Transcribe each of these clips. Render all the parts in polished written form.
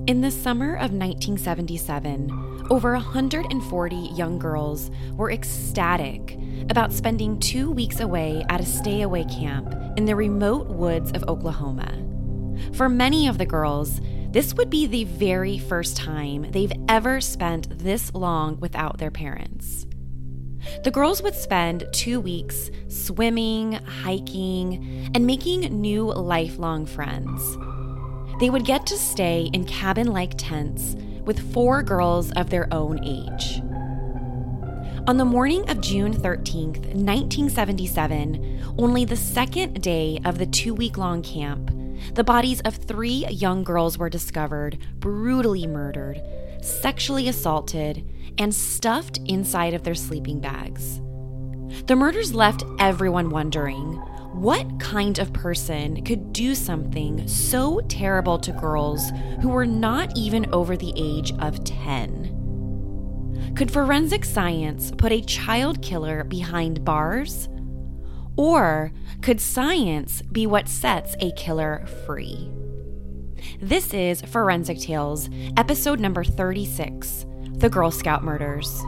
In the summer of 1977, over 140 young girls were ecstatic about spending 2 weeks away at a stay-away camp in the remote woods of Oklahoma. For many of the girls, this would be the very first time they've ever spent this long without their parents. The girls would spend 2 weeks swimming, hiking, and making new lifelong friends. They would get to stay in cabin-like tents with 4 girls of their own age. On the morning of June 13th, 1977, only the second day of the 2-week-long camp, the bodies of 3 young girls were discovered, brutally murdered, sexually assaulted, and stuffed inside of their sleeping bags. The murders left everyone wondering, what kind of person could do something so terrible to girls who were not even over the age of 10? Could forensic science put a child killer behind bars? Or could science be what sets a killer free? This is Forensic Tales, episode number 36, The Girl Scout Murders.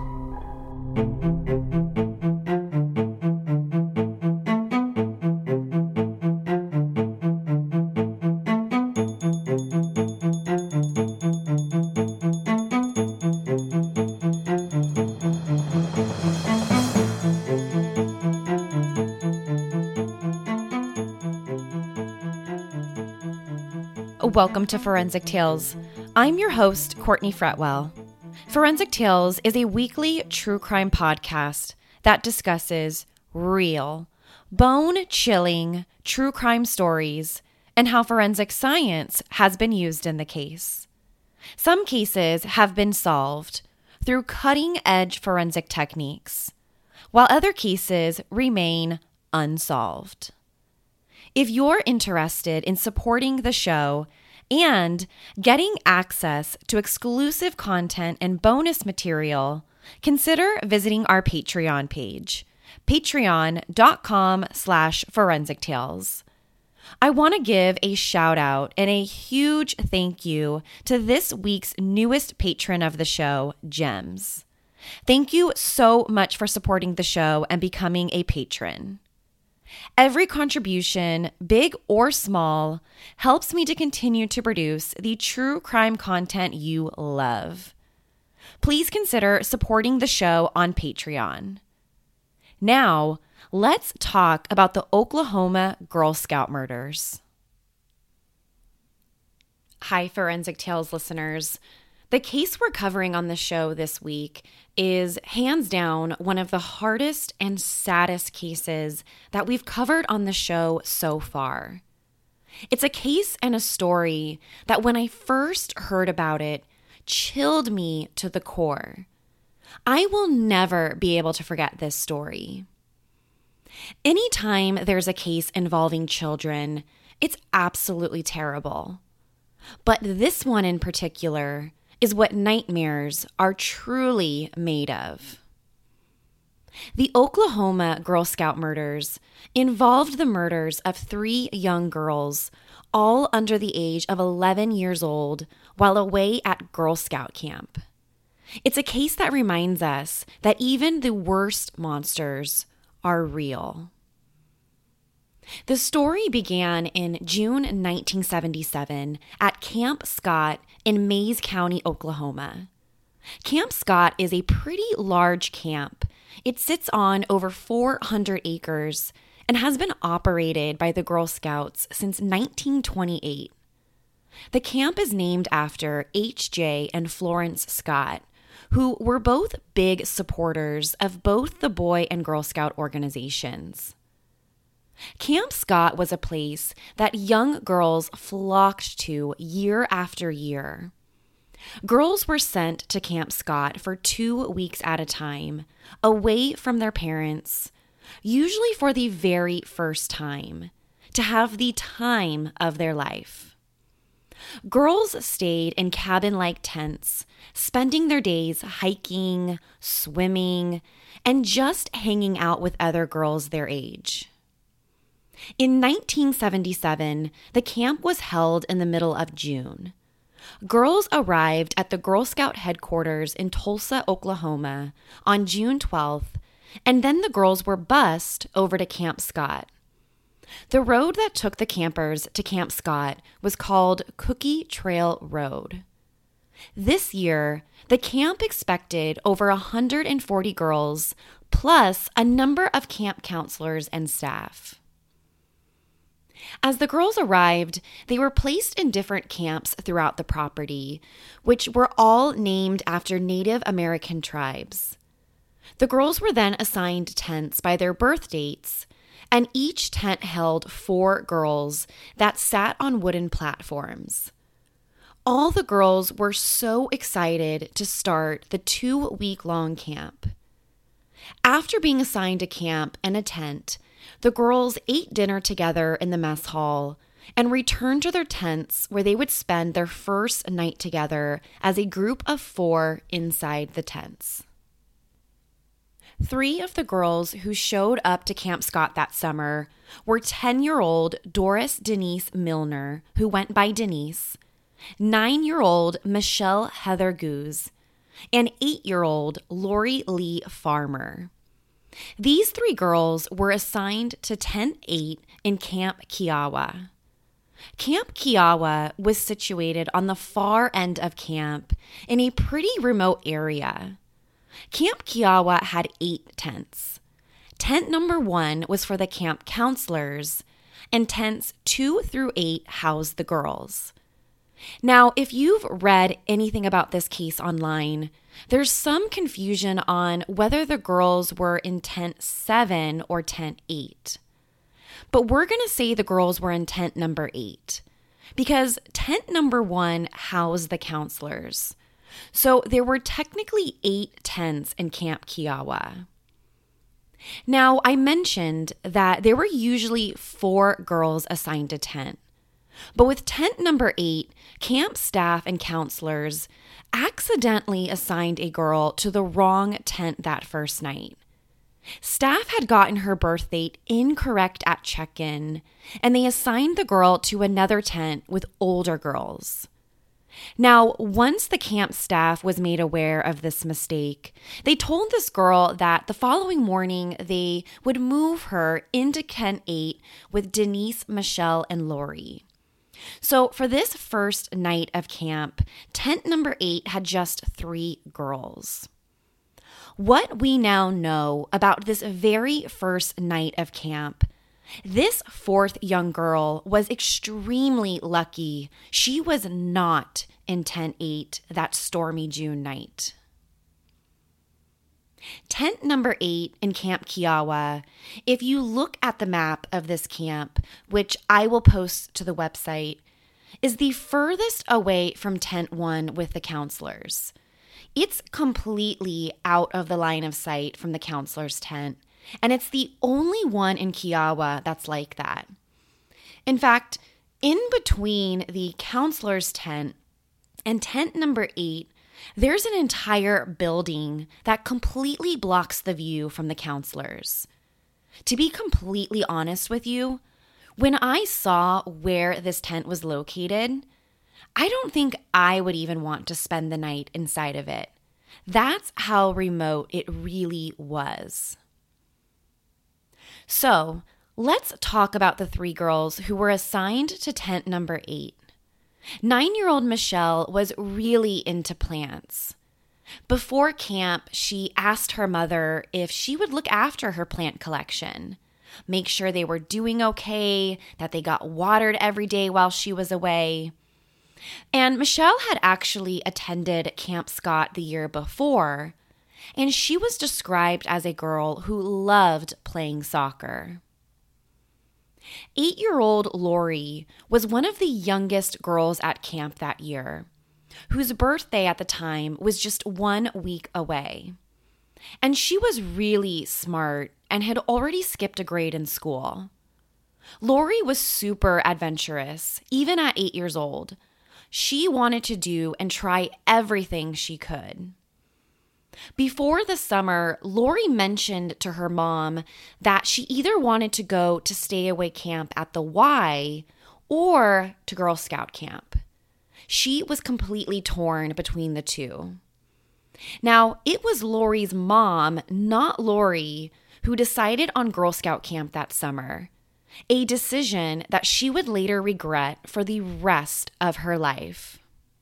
Welcome to Forensic Tales. I'm your host, Courtney Fretwell. Forensic Tales is a weekly true crime podcast that discusses real, bone-chilling true crime stories and how forensic science has been used in the case. Some cases have been solved through cutting-edge forensic techniques, while other cases remain unsolved. If you're interested in supporting the show and getting access to exclusive content and bonus material, consider visiting our Patreon page, patreon.com/forensictales. I want to give a shout out and a huge thank you to this week's newest patron of the show, Gems. Thank you so much for supporting the show and becoming a patron. Every contribution, big or small, helps me to continue to produce the true crime content you love. Please consider supporting the show on Patreon. Now, let's talk about the Oklahoma Girl Scout murders. Hi, Forensic Tales listeners. The case we're covering on the show this week is hands down one of the hardest and saddest cases that we've covered on the show so far. It's a case and a story that when I first heard about it, chilled me to the core. I will never be able to forget this story. Anytime there's a case involving children, it's absolutely terrible. But this one in particular is what nightmares are truly made of. The Oklahoma Girl Scout murders involved the murders of 3 young girls, all under the age of 11 years old, while away at Girl Scout camp. It's a case that reminds us that even the worst monsters are real. The story began in June 1977 at Camp Scott in Mayes County, Oklahoma. Camp Scott is a pretty large camp. It sits on over 400 acres and has been operated by the Girl Scouts since 1928. The camp is named after H.J. and Florence Scott, who were both big supporters of both the Boy and Girl Scout organizations. Camp Scott was a place that young girls flocked to year after year. Girls were sent to Camp Scott for 2 weeks at a time, away from their parents, usually for the very first time, to have the time of their life. Girls stayed in cabin-like tents, spending their days hiking, swimming, and just hanging out with other girls their age. In 1977, the camp was held in the middle of June. Girls arrived at the Girl Scout headquarters in Tulsa, Oklahoma on June 12th, and then the girls were bused over to Camp Scott. The road that took the campers to Camp Scott was called Cookie Trail Road. This year, the camp expected over 140 girls, plus a number of camp counselors and staff. As the girls arrived, they were placed in different camps throughout the property, which were all named after Native American tribes. The girls were then assigned tents by their birth dates, and each tent held 4 girls that sat on wooden platforms. All the girls were so excited to start the 2-week-long camp. After being assigned a camp and a tent, the girls ate dinner together in the mess hall and returned to their tents where they would spend their first night together as a group of 4 inside the tents. 3 of the girls who showed up to Camp Scott that summer were 10-year-old Doris Denise Milner, who went by Denise, 9-year-old Michelle Heather Goose, and 8-year-old Lori Lee Farmer. These 3 girls were assigned to Tent 8 in Camp Kiowa. Camp Kiowa was situated on the far end of camp in a pretty remote area. Camp Kiowa had 8 tents. Tent number 1 was for the camp counselors, and tents 2 through 8 housed the girls. Now, if you've read anything about this case online, there's some confusion on whether the girls were in tent 7 or tent 8. But we're going to say the girls were in tent number 8 because tent number 1 housed the counselors. So there were technically 8 tents in Camp Kiowa. Now, I mentioned that there were usually 4 girls assigned a tent. But with tent number 8, camp staff and counselors accidentally assigned a girl to the wrong tent that first night. Staff had gotten her birth date incorrect at check-in, and they assigned the girl to another tent with older girls. Now, once the camp staff was made aware of this mistake, they told this girl that the following morning they would move her into tent 8 with Denise, Michelle, and Lori. So for this first night of camp, tent number 8 had just 3 girls. What we now know about this very first night of camp, this 4th young girl was extremely lucky she was not in tent 8 that stormy June night. Tent number 8 in Camp Kiowa, if you look at the map of this camp, which I will post to the website, is the furthest away from tent 1 with the counselors. It's completely out of the line of sight from the counselor's tent, and it's the only one in Kiowa that's like that. In fact, in between the counselor's tent and tent number 8, there's an entire building that completely blocks the view from the counselors. To be completely honest with you, when I saw where this tent was located, I don't think I would even want to spend the night inside of it. That's how remote it really was. So, let's talk about the 3 girls who were assigned to tent number 8. 9-year-old Michelle was really into plants. Before camp, she asked her mother if she would look after her plant collection, make sure they were doing okay, that they got watered every day while she was away. And Michelle had actually attended Camp Scott the year before, and she was described as a girl who loved playing soccer. 8-year-old Lori was one of the youngest girls at camp that year, whose birthday at the time was just 1 week away. And she was really smart and had already skipped a grade in school. Lori was super adventurous, even at 8 years old. She wanted to do and try everything she could. Before the summer, Lori mentioned to her mom that she either wanted to go to stay away camp at the Y or to Girl Scout camp. She was completely torn between the two. Now, it was Lori's mom, not Lori, who decided on Girl Scout camp that summer, a decision that she would later regret for the rest of her life.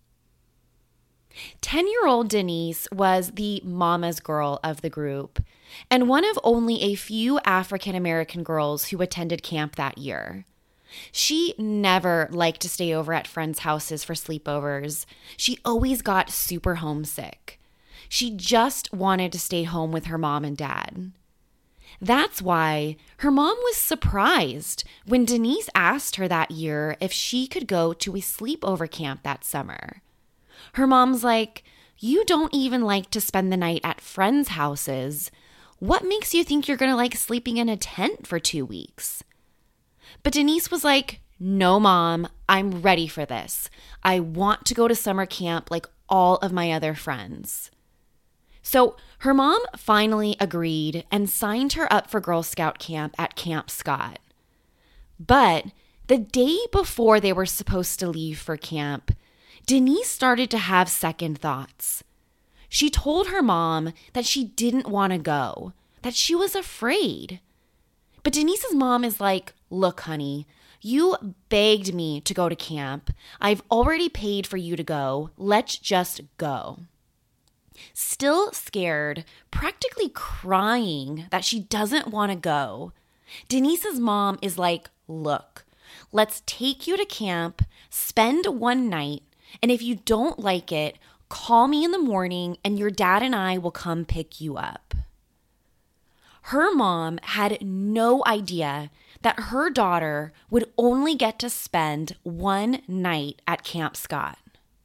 10-year-old Denise was the mama's girl of the group and one of only a few African American girls who attended camp that year. She never liked to stay over at friends' houses for sleepovers. She always got super homesick. She just wanted to stay home with her mom and dad. That's why her mom was surprised when Denise asked her that year if she could go to a sleepover camp that summer. Her mom's like, "You don't even like to spend the night at friends' houses. What makes you think you're going to like sleeping in a tent for 2 weeks?" But Denise was like, "No, Mom, I'm ready for this. I want to go to summer camp like all of my other friends." So her mom finally agreed and signed her up for Girl Scout camp at Camp Scott. But the day before they were supposed to leave for camp, Denise started to have second thoughts. She told her mom that she didn't want to go, that she was afraid. But Denise's mom is like, "Look, honey, you begged me to go to camp. I've already paid for you to go. Let's just go." Still scared, practically crying that she doesn't want to go, Denise's mom is like, "Look, let's take you to camp, spend one night, and if you don't like it, call me in the morning and your dad and I will come pick you up." Her mom had no idea that her daughter would only get to spend one night at Camp Scott.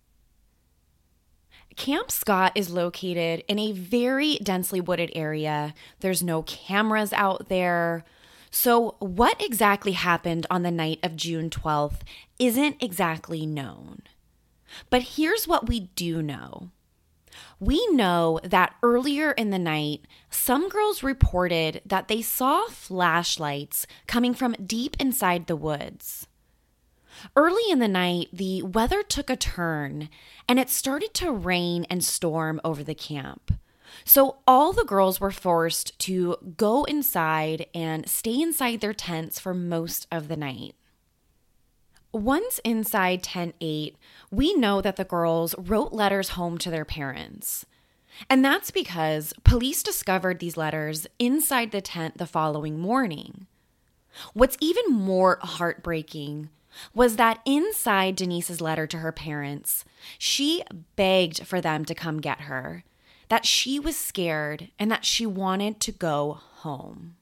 Camp Scott is located in a very densely wooded area. There's no cameras out there. So what exactly happened on the night of June 12th isn't exactly known. But here's what we do know. We know that earlier in the night, some girls reported that they saw flashlights coming from deep inside the woods. Early in the night, the weather took a turn and it started to rain and storm over the camp. So all the girls were forced to go inside and stay inside their tents for most of the night. Once inside Tent 8, we know that the girls wrote letters home to their parents. And that's because police discovered these letters inside the tent the following morning. What's even more heartbreaking was that inside Denise's letter to her parents, she begged for them to come get her, that she was scared and that she wanted to go home.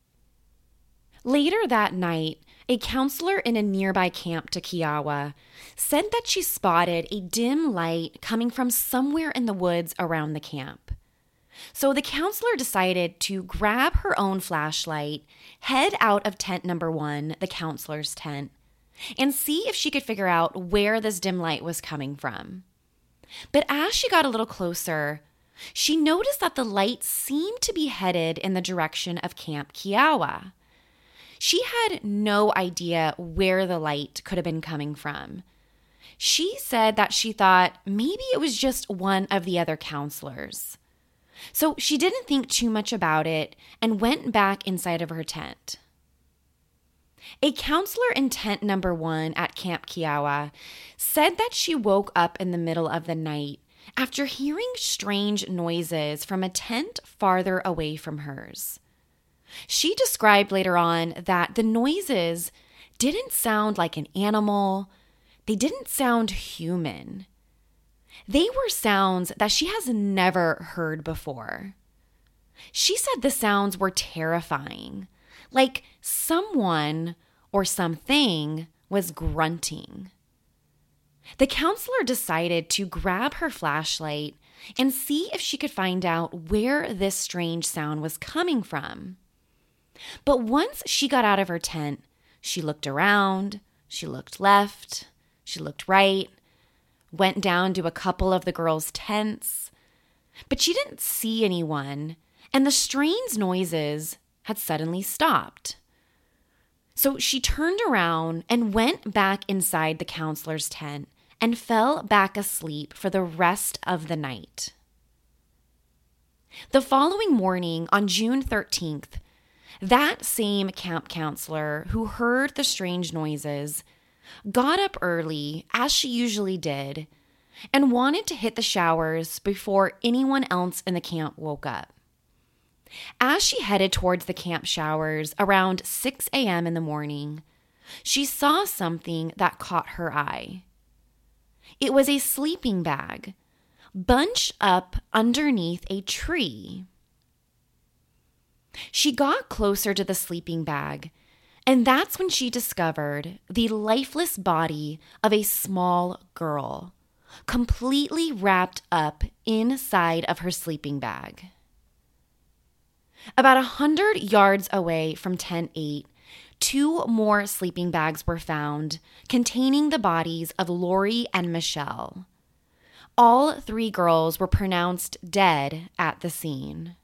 Later that night, a counselor in a nearby camp to Kiawah said that she spotted a dim light coming from somewhere in the woods around the camp. So the counselor decided to grab her own flashlight, head out of tent number 1, the counselor's tent, and see if she could figure out where this dim light was coming from. But as she got a little closer, she noticed that the light seemed to be headed in the direction of Camp Kiawah. She had no idea where the light could have been coming from. She said that she thought maybe it was just one of the other counselors. So she didn't think too much about it and went back inside of her tent. A counselor in tent number 1 at Camp Kiawah said that she woke up in the middle of the night after hearing strange noises from a tent farther away from hers. She described later on that the noises didn't sound like an animal. They didn't sound human. They were sounds that she has never heard before. She said the sounds were terrifying, like someone or something was grunting. The counselor decided to grab her flashlight and see if she could find out where this strange sound was coming from. But once she got out of her tent, she looked around, she looked left, she looked right, went down to a couple of the girls' tents, but she didn't see anyone, and the strange noises had suddenly stopped. So she turned around and went back inside the counselor's tent and fell back asleep for the rest of the night. The following morning, on June 13th, that same camp counselor who heard the strange noises got up early, as she usually did, and wanted to hit the showers before anyone else in the camp woke up. As she headed towards the camp showers around 6 a.m. in the morning, she saw something that caught her eye. It was a sleeping bag bunched up underneath a tree. She got closer to the sleeping bag, and that's when she discovered the lifeless body of a small girl, completely wrapped up inside of her sleeping bag. About 100 yards away from Tent 8, 2 more sleeping bags were found containing the bodies of Lori and Michelle. All 3 girls were pronounced dead at the scene.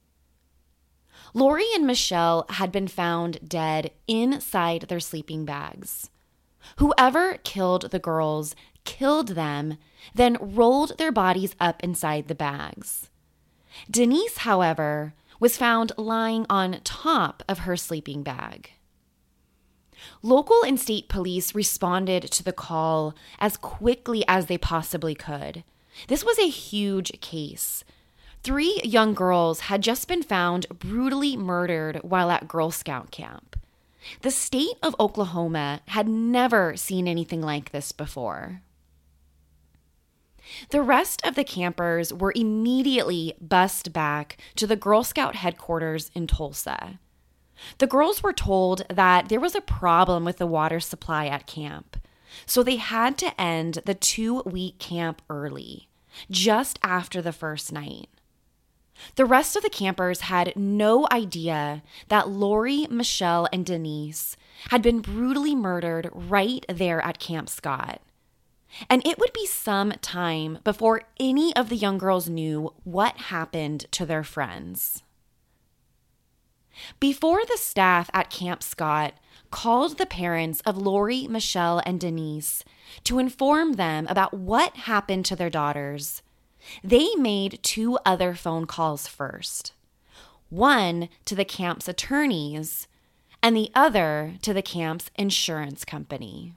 Lori and Michelle had been found dead inside their sleeping bags. Whoever killed the girls killed them, then rolled their bodies up inside the bags. Denise, however, was found lying on top of her sleeping bag. Local and state police responded to the call as quickly as they possibly could. This was a huge case. 3 young girls had just been found brutally murdered while at Girl Scout camp. The state of Oklahoma had never seen anything like this before. The rest of the campers were immediately bussed back to the Girl Scout headquarters in Tulsa. The girls were told that there was a problem with the water supply at camp, so they had to end the 2-week camp early, just after the first night. The rest of the campers had no idea that Lori, Michelle, and Denise had been brutally murdered right there at Camp Scott. And it would be some time before any of the young girls knew what happened to their friends. Before the staff at Camp Scott called the parents of Lori, Michelle, and Denise to inform them about what happened to their daughters, they made 2 other phone calls first. One to the camp's attorneys and the other to the camp's insurance company.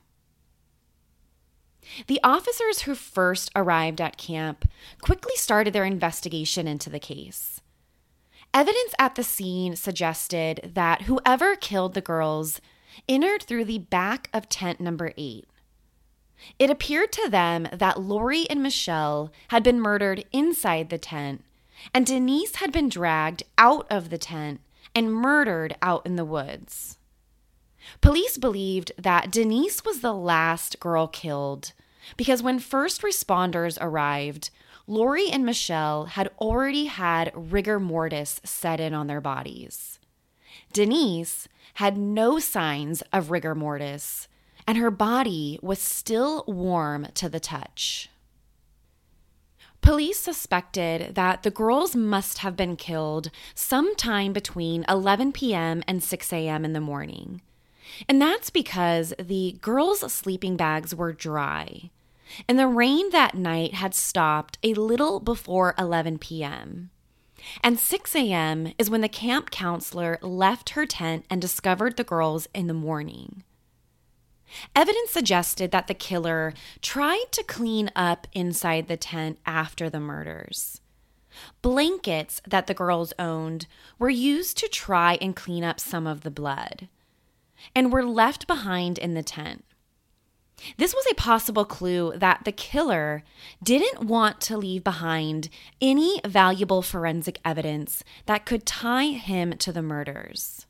The officers who first arrived at camp quickly started their investigation into the case. Evidence at the scene suggested that whoever killed the girls entered through the back of tent number 8. It appeared to them that Lori and Michelle had been murdered inside the tent, and Denise had been dragged out of the tent and murdered out in the woods. Police believed that Denise was the last girl killed because when first responders arrived, Lori and Michelle had already had rigor mortis set in on their bodies. Denise had no signs of rigor mortis, and her body was still warm to the touch. Police suspected that the girls must have been killed sometime between 11 p.m. and 6 a.m. in the morning. And that's because the girls' sleeping bags were dry, and the rain that night had stopped a little before 11 p.m. And 6 a.m. is when the camp counselor left her tent and discovered the girls in the morning. Evidence suggested that the killer tried to clean up inside the tent after the murders. Blankets that the girls owned were used to try and clean up some of the blood, and were left behind in the tent. This was a possible clue that the killer didn't want to leave behind any valuable forensic evidence that could tie him to the murders.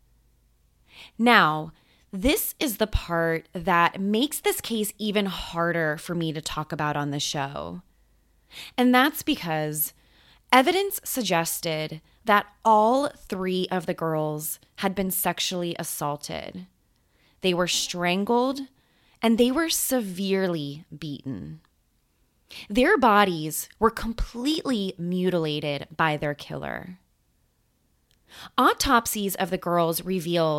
Now, this is the part that makes this case even harder for me to talk about on the show. And that's because evidence suggested that all 3 of the girls had been sexually assaulted. They were strangled and they were severely beaten. Their bodies were completely mutilated by their killer. Autopsies of the girls revealed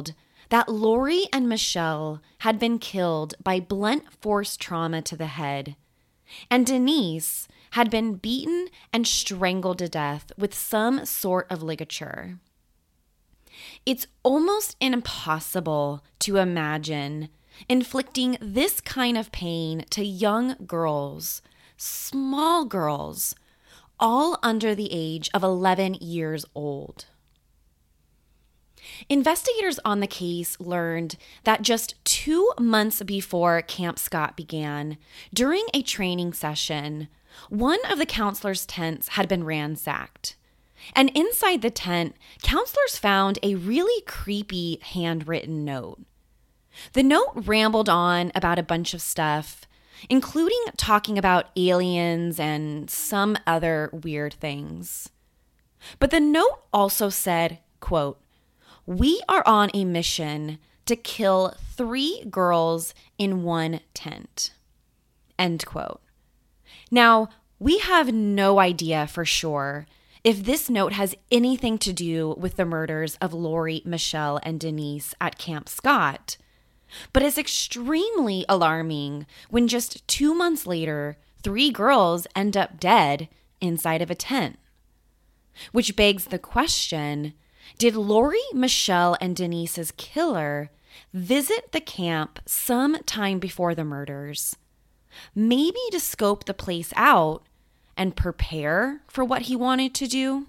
that Lori and Michelle had been killed by blunt force trauma to the head, and Denise had been beaten and strangled to death with some sort of ligature. It's almost impossible to imagine inflicting this kind of pain to young girls, small girls, all under the age of 11 years old. Investigators on the case learned that just 2 months before Camp Scott began, during a training session, one of the counselors' tents had been ransacked. And inside the tent, counselors found a really creepy handwritten note. The note rambled on about a bunch of stuff, including talking about aliens and some other weird things. But the note also said, quote, "We are on a mission to kill 3 girls in one tent." End quote. Now, we have no idea for sure if this note has anything to do with the murders of Lori, Michelle, and Denise at Camp Scott, but it's extremely alarming when just 2 months later, 3 girls end up dead inside of a tent. Which begs the question, did Lori, Michelle, and Denise's killer visit the camp some time before the murders? Maybe to scope the place out and prepare for what he wanted to do?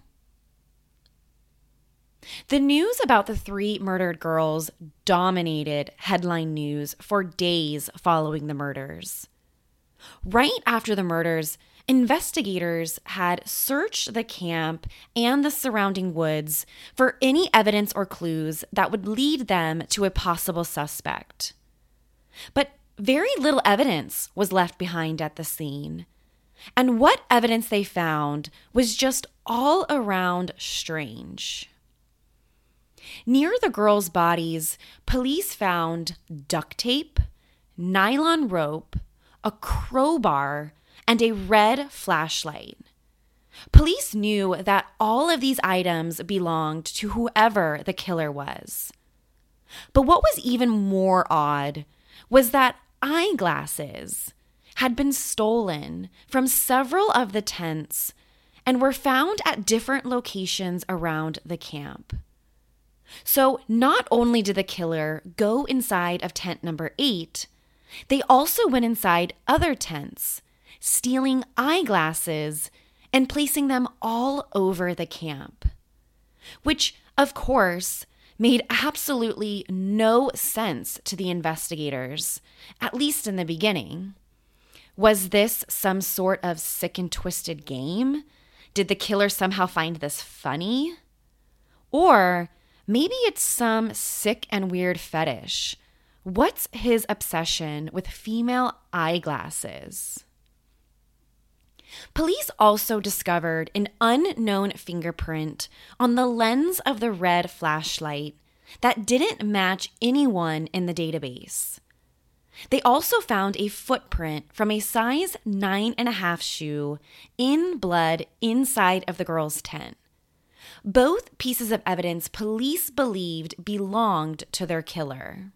The news about the 3 murdered girls dominated headline news for days following the murders. Right after the murders, investigators had searched the camp and the surrounding woods for any evidence or clues that would lead them to a possible suspect. But very little evidence was left behind at the scene. And what evidence they found was just all around strange. Near the girls' bodies, police found duct tape, nylon rope, a crowbar, and a red flashlight. Police knew that all of these items belonged to whoever the killer was. But what was even more odd was that eyeglasses had been stolen from several of the tents and were found at different locations around the camp. So not only did the killer go inside of tent number 8, they also went inside other tents, stealing eyeglasses and placing them all over the camp, which, of course, made absolutely no sense to the investigators, at least in the beginning. Was this some sort of sick and twisted game? Did the killer somehow find this funny? Or maybe it's some sick and weird fetish. What's his obsession with female eyeglasses? Police also discovered an unknown fingerprint on the lens of the red flashlight that didn't match anyone in the database. They also found a footprint from a size 9.5 shoe in blood inside of the girls' tent. Both pieces of evidence police believed belonged to their killer.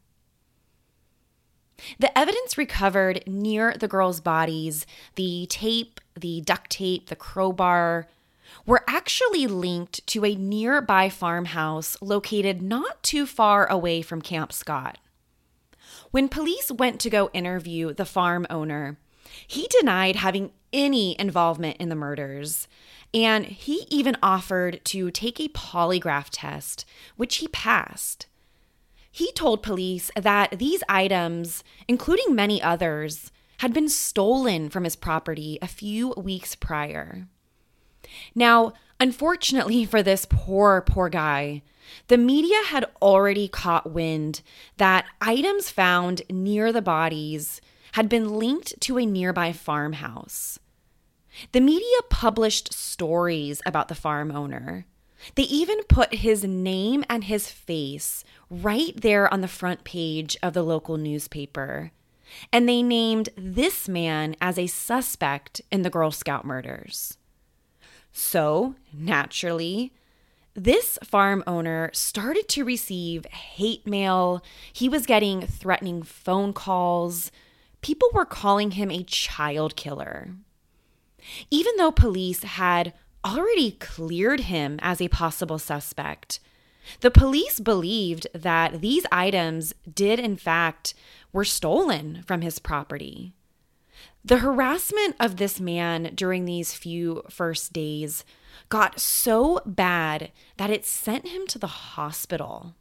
The evidence recovered near the girls' bodies, the tape, the duct tape, the crowbar, were actually linked to a nearby farmhouse located not too far away from Camp Scott. When police went to go interview the farm owner, he denied having any involvement in the murders, and he even offered to take a polygraph test, which he passed. He told police that these items, including many others, had been stolen from his property a few weeks prior. Now, unfortunately for this poor guy, the media had already caught wind that items found near the bodies had been linked to a nearby farmhouse. The media published stories about the farm owner. They even put his name and his face right there on the front page of the local newspaper. And they named this man as a suspect in the Girl Scout murders. So, naturally, This farm owner started to receive hate mail. He was getting threatening phone calls. People were calling him a child killer. Even though police had already cleared him as a possible suspect, the police believed that these items did in fact were stolen from his property. The harassment of this man during these few first days got so bad that it sent him to the hospital.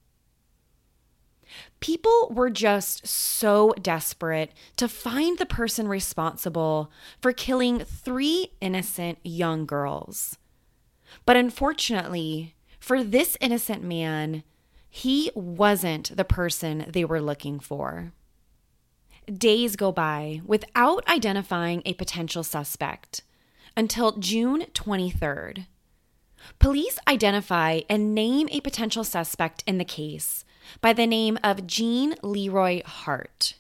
People were just so desperate to find the person responsible for killing 3 innocent young girls. But unfortunately, for this innocent man, he wasn't the person they were looking for. Days go by without identifying a potential suspect until June 23rd. Police identify and name a potential suspect in the case by the name of Jean Leroy Hart.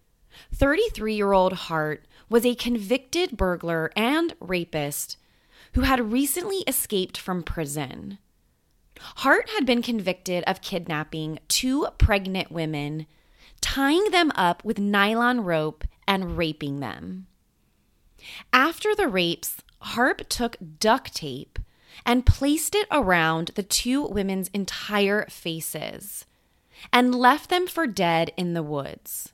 33-year-old Hart was a convicted burglar and rapist who had recently escaped from prison. Hart had been convicted of kidnapping 2 pregnant women, tying them up with nylon rope and raping them. After the rapes, Hart took duct tape and placed it around the 2 women's entire faces and left them for dead in the woods.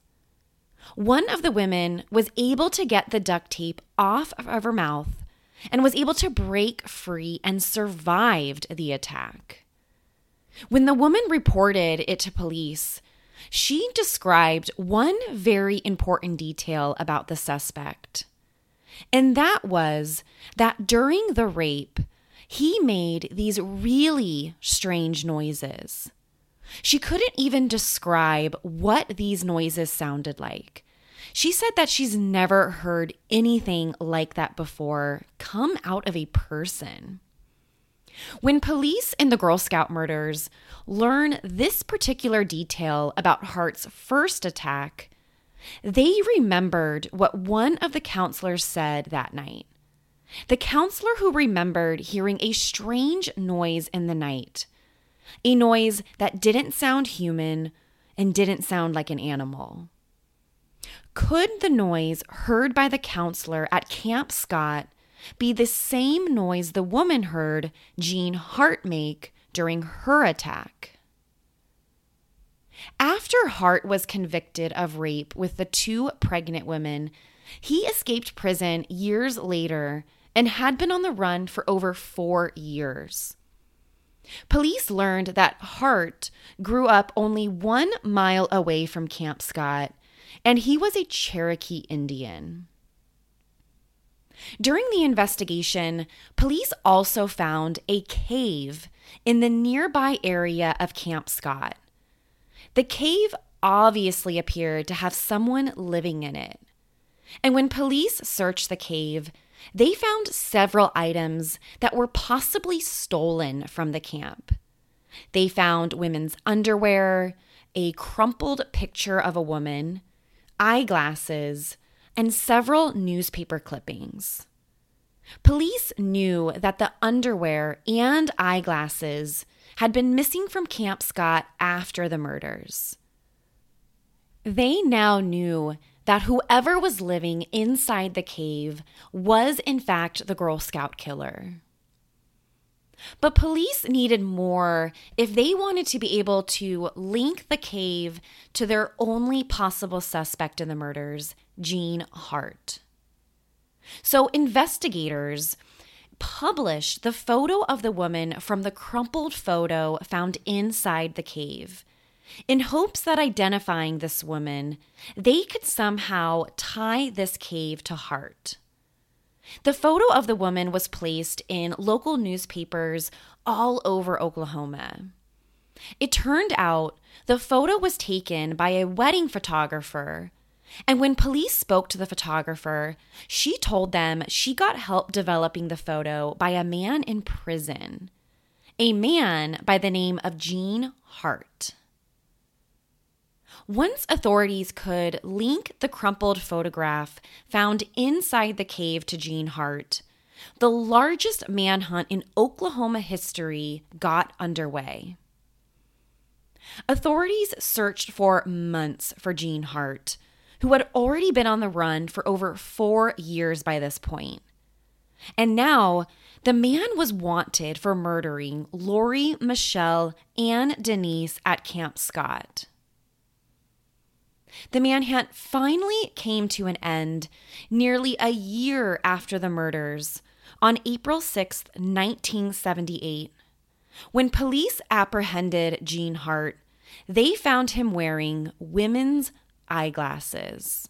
One of the women was able to get the duct tape off of her mouth and was able to break free and survived the attack. When the woman reported it to police, she described one very important detail about the suspect, and that was that during the rape, he made these really strange noises. She couldn't even describe what these noises sounded like. She said that she's never heard anything like that before come out of a person. When police in the Girl Scout murders learn this particular detail about Hart's first attack, they remembered what one of the counselors said that night. The counselor who remembered hearing a strange noise in the night, a noise that didn't sound human and didn't sound like an animal. Could the noise heard by the counselor at Camp Scott be the same noise the woman heard Jean Hart make during her attack? After Hart was convicted of rape with the 2 pregnant women, he escaped prison years later and had been on the run for over 4 years. Police learned that Hart grew up only 1 mile away from Camp Scott, and he was a Cherokee Indian. During the investigation, police also found a cave in the nearby area of Camp Scott. The cave obviously appeared to have someone living in it. And when police searched the cave, they found several items that were possibly stolen from the camp. They found women's underwear, a crumpled picture of a woman, eyeglasses, and several newspaper clippings. Police knew that the underwear and eyeglasses had been missing from Camp Scott after the murders. They now knew that whoever was living inside the cave was in fact the Girl Scout killer. But police needed more if they wanted to be able to link the cave to their only possible suspect in the murders, Jean Hart. So investigators published the photo of the woman from the crumpled photo found inside the cave, in hopes that identifying this woman, they could somehow tie this cave to Hart. The photo of the woman was placed in local newspapers all over Oklahoma. It turned out the photo was taken by a wedding photographer, and when police spoke to the photographer, she told them she got help developing the photo by a man in prison, a man by the name of Jean Hart. Once authorities could link the crumpled photograph found inside the cave to Jean Hart, the largest manhunt in Oklahoma history got underway. Authorities searched for months for Gene Hart, who had already been on the run for over 4 years by this point. And now, the man was wanted for murdering Lori, Michelle, and Denise at Camp Scott. The manhunt finally came to an end nearly a year after the murders, on April 6, 1978. When police apprehended Gene Hart, they found him wearing women's eyeglasses.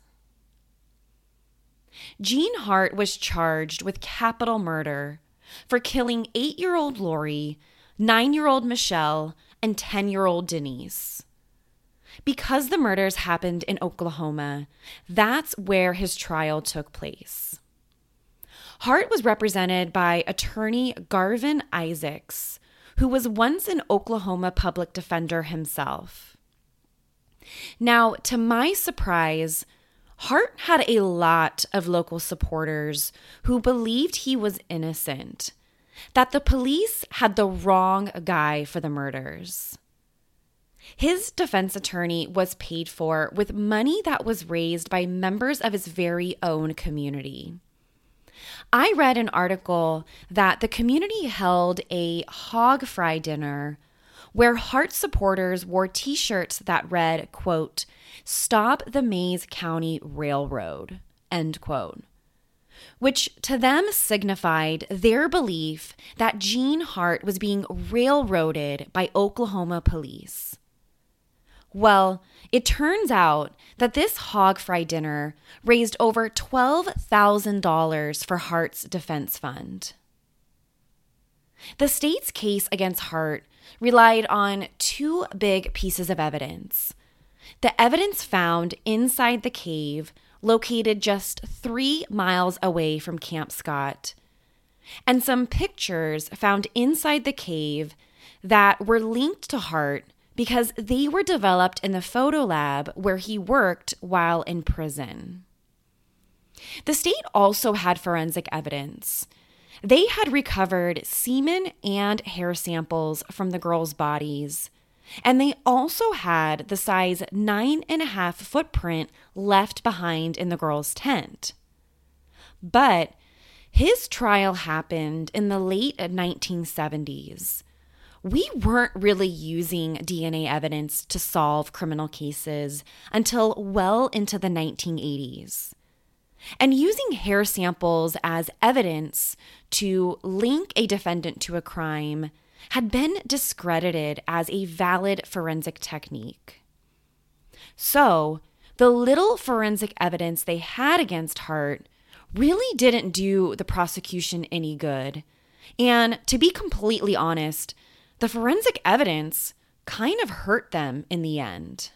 Gene Hart was charged with capital murder for killing 8-year-old Lori, 9-year-old Michelle, and 10-year-old Denise. Because the murders happened in Oklahoma, that's where his trial took place. Hart was represented by attorney Garvin Isaacs, who was once an Oklahoma public defender himself. Now, to my surprise, Hart had a lot of local supporters who believed he was innocent, that the police had the wrong guy for the murders. His defense attorney was paid for with money that was raised by members of his very own community. I read an article that the community held a hog fry dinner where Hart supporters wore t-shirts that read, quote, "Stop the Mays County Railroad," end quote, which to them signified their belief that Gene Hart was being railroaded by Oklahoma police. Well, it turns out that this hog fry dinner raised over $12,000 for Hart's defense fund. The state's case against Hart relied on 2 big pieces of evidence. The evidence found inside the cave, located just 3 miles away from Camp Scott, and some pictures found inside the cave that were linked to Hart because they were developed in the photo lab where he worked while in prison. The state also had forensic evidence. They had recovered semen and hair samples from the girls' bodies, and they also had the size 9.5 footprint left behind in the girls' tent. But his trial happened in the late 1970s. We weren't really using DNA evidence to solve criminal cases until well into the 1980s. And using hair samples as evidence to link a defendant to a crime had been discredited as a valid forensic technique. So, the little forensic evidence they had against Hart really didn't do the prosecution any good. And to be completely honest, the forensic evidence kind of hurt them in the end.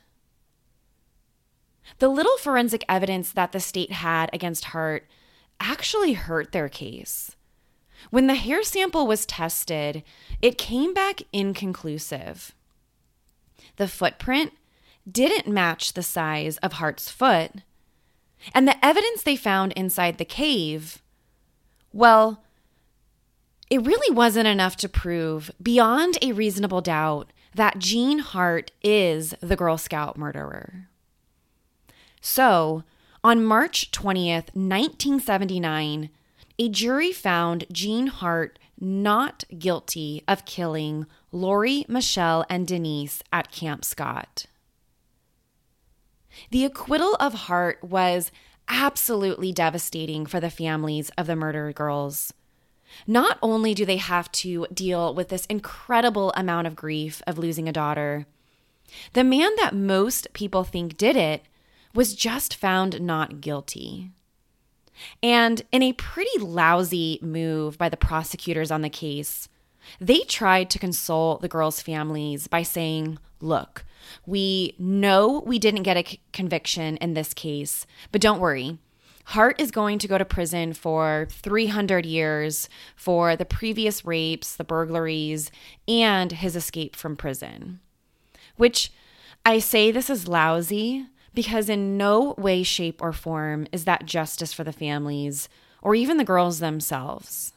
The little forensic evidence that the state had against Hart actually hurt their case. When the hair sample was tested, it came back inconclusive. The footprint didn't match the size of Hart's foot, and the evidence they found inside the cave, well, it really wasn't enough to prove beyond a reasonable doubt that Gene Hart is the Girl Scout murderer. So, on March 20th, 1979, a jury found Gene Hart not guilty of killing Lori, Michelle, and Denise at Camp Scott. The acquittal of Hart was absolutely devastating for the families of the murdered girls. Not only do they have to deal with this incredible amount of grief of losing a daughter, the man that most people think did it was just found not guilty. And in a pretty lousy move by the prosecutors on the case, they tried to console the girls' families by saying, look, we know we didn't get a conviction in this case, but don't worry. Hart is going to go to prison for 300 years for the previous rapes, the burglaries, and his escape from prison. Which I say this is lousy, because in no way, shape, or form is that justice for the families or even the girls themselves.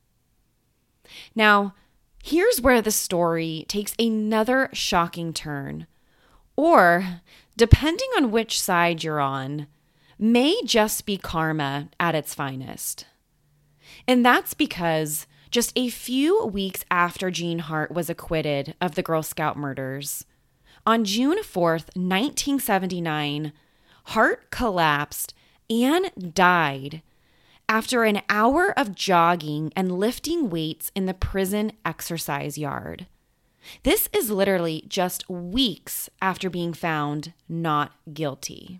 Now, here's where the story takes another shocking turn, or, depending on which side you're on, may just be karma at its finest. And that's because just a few weeks after Jean Hart was acquitted of the Girl Scout murders, on June 4th, 1979, Hart collapsed and died after an hour of jogging and lifting weights in the prison exercise yard. This is literally just weeks after being found not guilty.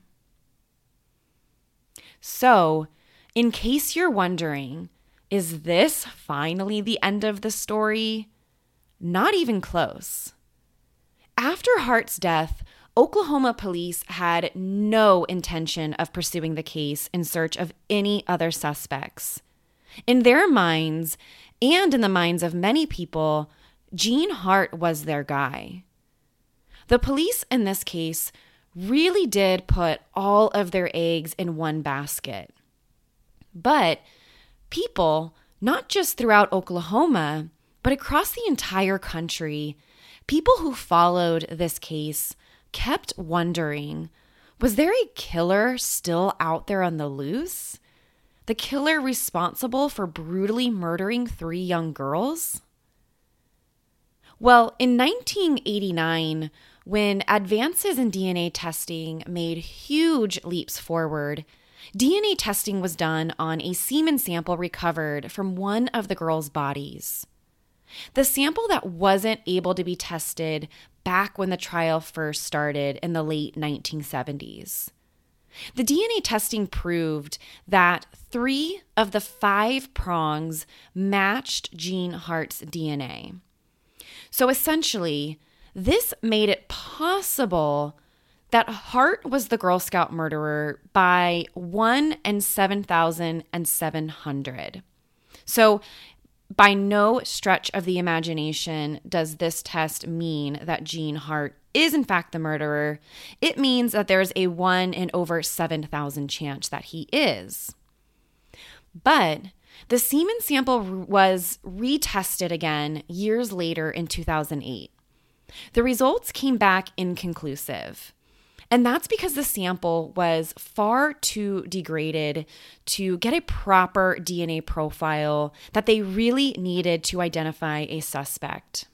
So, in case you're wondering, is this finally the end of the story? Not even close. After Hart's death, Oklahoma police had no intention of pursuing the case in search of any other suspects. In their minds, and in the minds of many people, Jean Hart was their guy. The police in this case really did put all of their eggs in one basket. But people, not just throughout Oklahoma, but across the entire country, people who followed this case kept wondering, was there a killer still out there on the loose? The killer responsible for brutally murdering 3 young girls? Well, in 1989, when advances in DNA testing made huge leaps forward, DNA testing was done on a semen sample recovered from one of the girls' bodies. The sample that wasn't able to be tested back when the trial first started in the late 1970s. The DNA testing proved that 3 of the 5 prongs matched Jean Hart's DNA. So essentially, this made it possible that Hart was the Girl Scout murderer by 1 in 7,700. So by no stretch of the imagination does this test mean that Jean Hart is in fact the murderer. It means that there's a 1 in over 7,000 chance that he is. But the semen sample was retested again years later in 2008. The results came back inconclusive. And that's because the sample was far too degraded to get a proper DNA profile that they really needed to identify a suspect.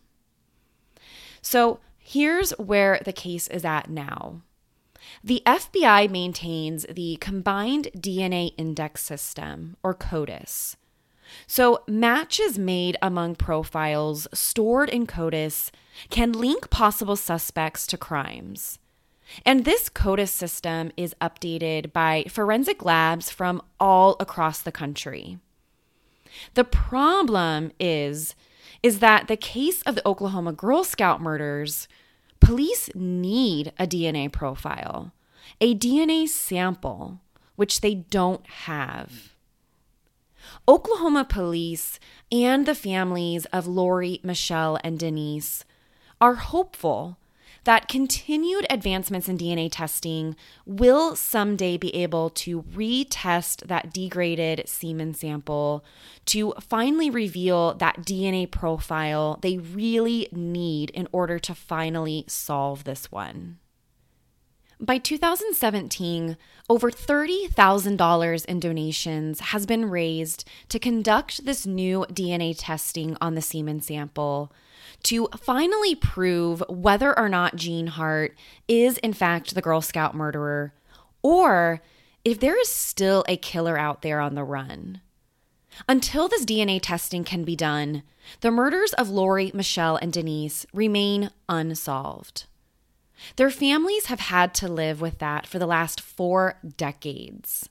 So here's where the case is at now. The FBI maintains the Combined DNA Index System, or CODIS. So matches made among profiles stored in CODIS can link possible suspects to crimes. And this CODIS system is updated by forensic labs from all across the country. The problem is that the case of the Oklahoma Girl Scout murders, police need a DNA profile, a DNA sample, which they don't have. Oklahoma police and the families of Lori, Michelle, and Denise are hopeful that continued advancements in DNA testing will someday be able to retest that degraded semen sample to finally reveal that DNA profile they really need in order to finally solve this one. By 2017, over $30,000 in donations has been raised to conduct this new DNA testing on the semen sample to finally prove whether or not Jean Hart is in fact the Girl Scout murderer, or if there is still a killer out there on the run. Until this DNA testing can be done, the murders of Lori, Michelle, and Denise remain unsolved. Their families have had to live with that for the last 4 decades.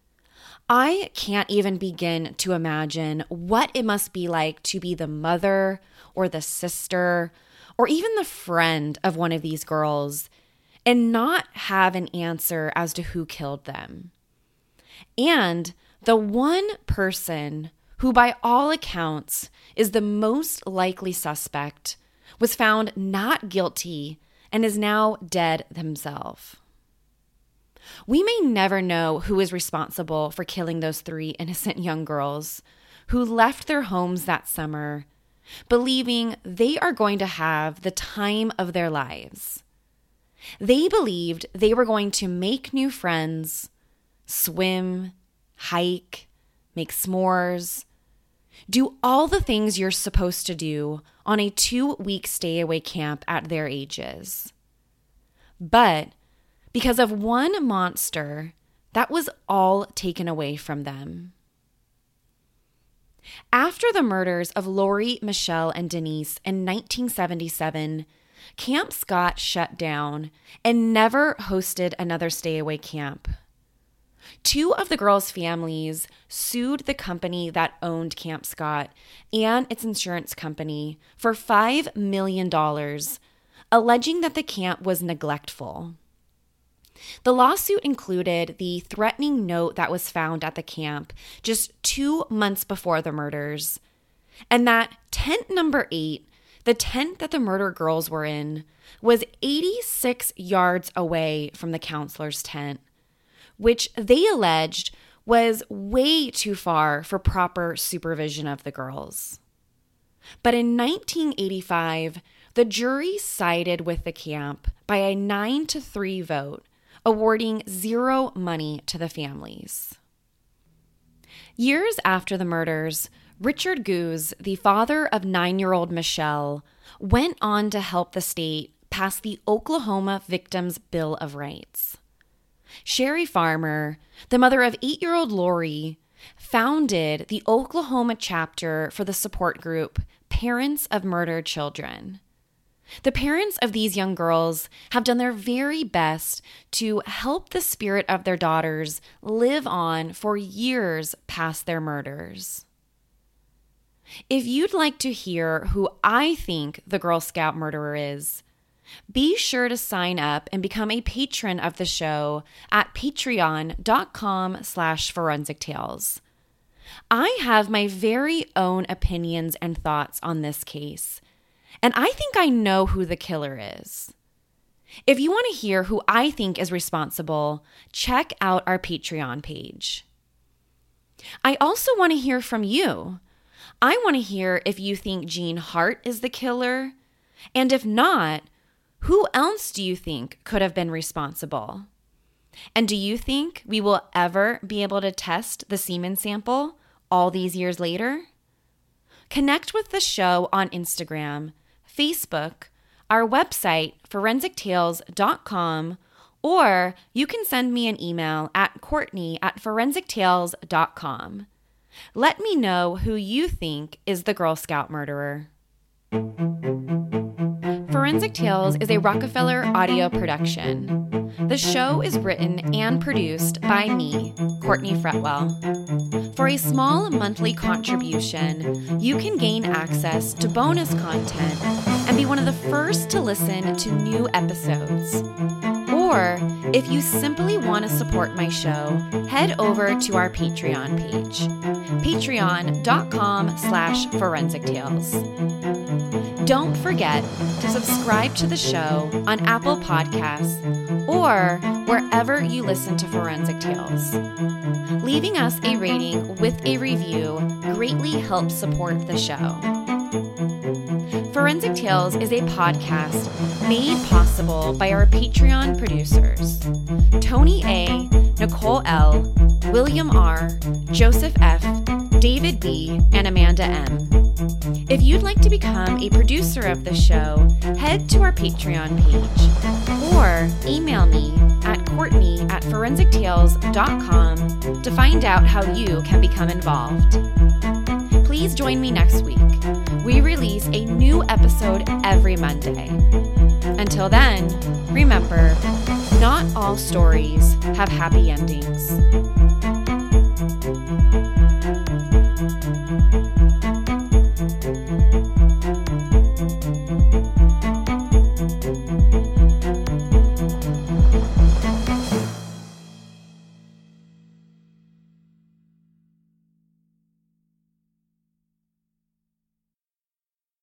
I can't even begin to imagine what it must be like to be the mother or the sister or even the friend of one of these girls and not have an answer as to who killed them. And the one person who by all accounts is the most likely suspect was found not guilty and is now dead himself. We may never know who is responsible for killing those 3 innocent young girls who left their homes that summer, believing they are going to have the time of their lives. They believed they were going to make new friends, swim, hike, make s'mores, do all the things you're supposed to do on a 2-week stay-away camp at their ages. But because of one monster, that was all taken away from them. After the murders of Lori, Michelle, and Denise in 1977, Camp Scott shut down and never hosted another stay-away camp. 2 of the girls' families sued the company that owned Camp Scott and its insurance company for $5 million, alleging that the camp was neglectful. The lawsuit included the threatening note that was found at the camp just 2 months before the murders, and that tent number 8, the tent that the murder girls were in, was 86 yards away from the counselor's tent, which they alleged was way too far for proper supervision of the girls. But in 1985, the jury sided with the camp by a 9-3 vote, awarding $0 money to the families. Years after the murders, Richard Guz, the father of 9-year-old Michelle, went on to help the state pass the Oklahoma Victims' Bill of Rights. Sherry Farmer, the mother of 8-year-old Lori, founded the Oklahoma chapter for the support group Parents of Murdered Children. The parents of these young girls have done their very best to help the spirit of their daughters live on for years past their murders. If you'd like to hear who I think the Girl Scout murderer is, be sure to sign up and become a patron of the show at patreon.com/forensictales. I have my very own opinions and thoughts on this case, and I think I know who the killer is. If you want to hear who I think is responsible, check out our Patreon page. I also want to hear from you. I want to hear if you think Jean Hart is the killer, and if not, who else do you think could have been responsible? And do you think we will ever be able to test the semen sample all these years later? Connect with the show on Instagram, Facebook, our website, forensictales.com, or you can send me an email at Courtney@forensictales.com. Let me know who you think is the Girl Scout murderer. Forensic Tales is a Rockefeller audio production. The show is written and produced by me, Courtney Fretwell. For a small monthly contribution, you can gain access to bonus content and be one of the first to listen to new episodes. Or, if you simply want to support my show, head over to our Patreon page, patreon.com/forensictales. Don't forget to subscribe to the show on Apple Podcasts or wherever you listen to Forensic Tales. Leaving us a rating with a review greatly helps support the show. Forensic Tales is a podcast made possible by our Patreon producers, Tony A., Nicole L., William R., Joseph F., David B., and Amanda M. If you'd like to become a producer of the show, head to our Patreon page or email me at Courtney@forensictales.com to find out how you can become involved. Please join me next week. We release a new episode every Monday. Until then, remember, not all stories have happy endings.